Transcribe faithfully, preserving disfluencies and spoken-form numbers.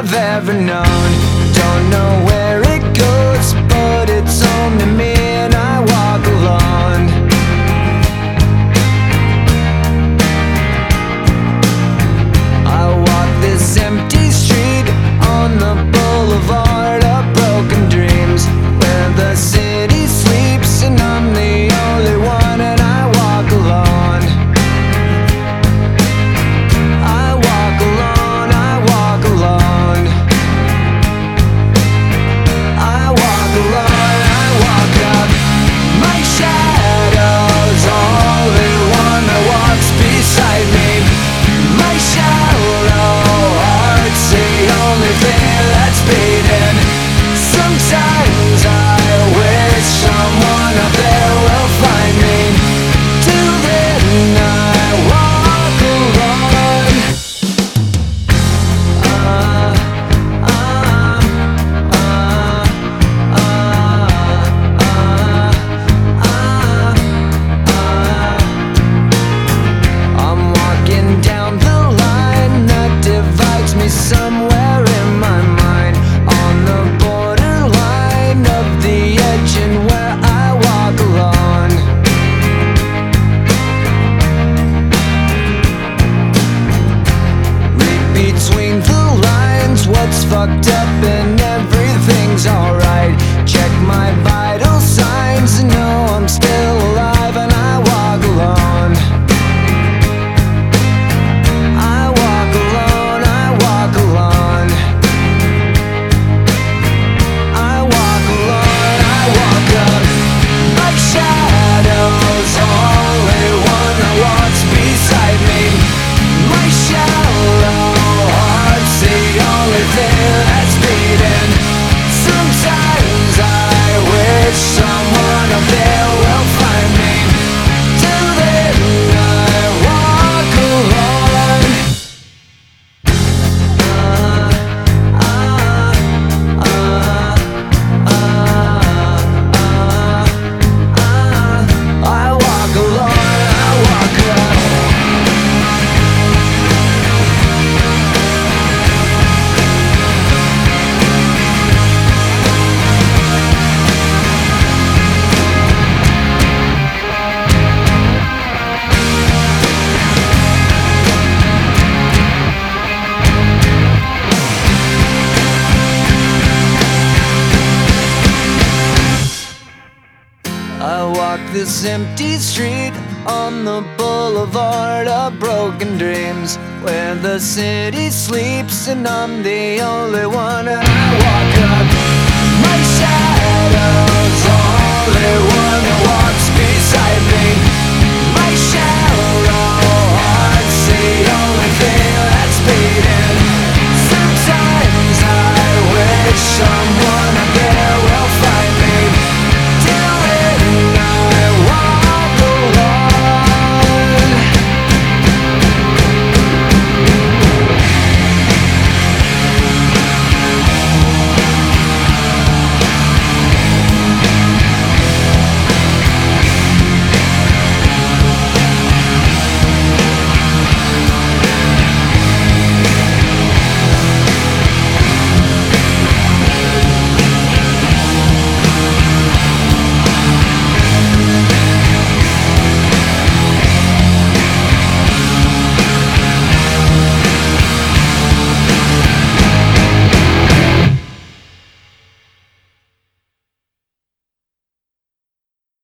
I've ever known. Don't know where it goes, but it's home to me, and I walk alone. I walk this empty street on the boulevard of broken dreams, where the city sleeps and I'm the only one, and I walk alone. I walk alone, I walk alone. I walk alone, I walk up. My shadow's only one that walks beside me. My shallow heart's the only thing that's beating. Sometimes I wish someone up there will find me. Till then I walk alone. Uh, uh, uh, uh, uh, uh, uh. I'm walking down the line that divides me somewhere in my mind, on the borderline of the edge and where I walk alone. Read between the lines what's fucked up and everything's alright. Check my vital signs and know I'm still alive, and I walk alone. I walk alone, I walk alone. I walk alone, I walk up. My shadow's only one that walks beside me. My shallow heart's the only thing that's beating. Sometimes I wish someone up there will find me. Till then I walk alone. I walk alone, I walk alone. I walk this empty street on the boulevard of broken dreams, where the city sleeps and I'm the only one, and I walk up. My shadow's only one that walks beside me. My shallow heart's the only thing that's beating.